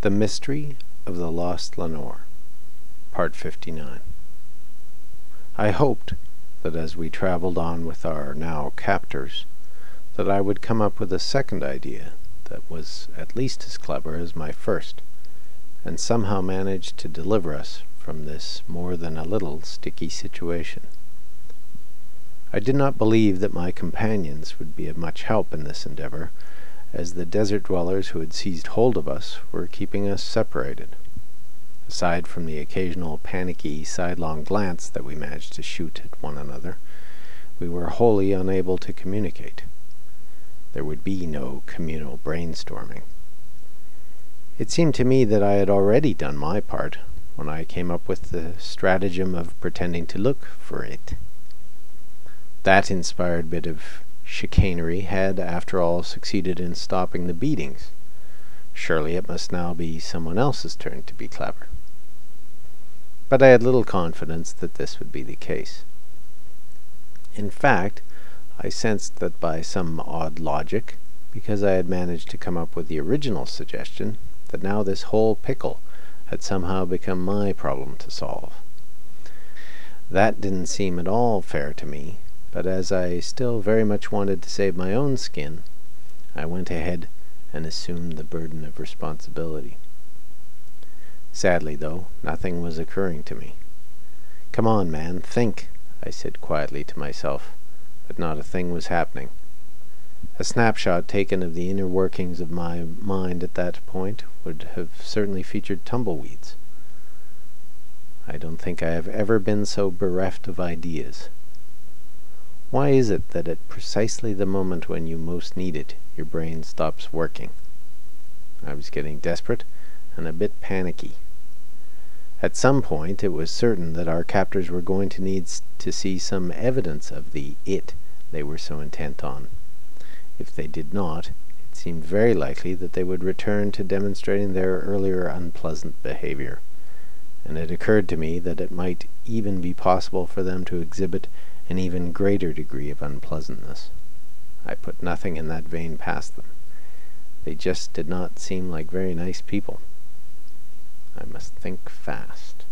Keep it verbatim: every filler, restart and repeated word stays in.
The Mystery of the Lost Lenore, Part fifty-nine. I hoped that as we traveled on with our now captors, that I would come up with a second idea that was at least as clever as my first, and somehow manage to deliver us from this more than a little sticky situation. I did not believe that my companions would be of much help in this endeavor, as the desert dwellers who had seized hold of us were keeping us separated. Aside from the occasional panicky sidelong glance that we managed to shoot at one another, we were wholly unable to communicate. There would be no communal brainstorming. It seemed to me that I had already done my part when I came up with the stratagem of pretending to look for it. That inspired bit of chicanery had, after all, succeeded in stopping the beatings. Surely it must now be someone else's turn to be clever. But I had little confidence that this would be the case. In fact, I sensed that by some odd logic, because I had managed to come up with the original suggestion, that now this whole pickle had somehow become my problem to solve. That didn't seem at all fair to me, but as I still very much wanted to save my own skin, I went ahead and assumed the burden of responsibility. Sadly, though, nothing was occurring to me. "Come on, man, think," I said quietly to myself, but not a thing was happening. A snapshot taken of the inner workings of my mind at that point would have certainly featured tumbleweeds. I don't think I have ever been so bereft of ideas. Why is it that at precisely the moment when you most need it, your brain stops working? I was getting desperate and a bit panicky. At some point it was certain that our captors were going to need to see some evidence of the it they were so intent on. If they did not, it seemed very likely that they would return to demonstrating their earlier unpleasant behavior, and it occurred to me that it might even be possible for them to exhibit an even greater degree of unpleasantness. I put nothing in that vein past them. They just did not seem like very nice people. I must think fast.